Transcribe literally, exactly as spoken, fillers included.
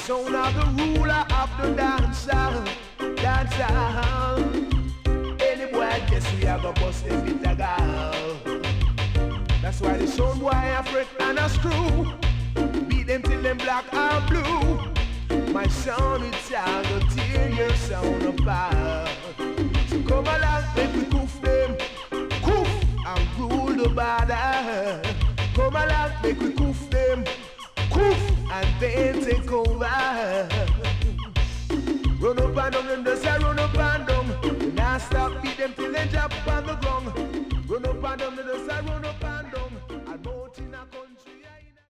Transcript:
sound of the ruler of the dancer, dancer. Any boy guess we have a bust them with a girl. That's why the sound boy a fret and a screw. Beat them till them black and blue. My sound it's all to tear your sound apart. So come along, make we coof them, coof and rule the border. Come along, make we coof them, coof and then take over. Run up and down them, just a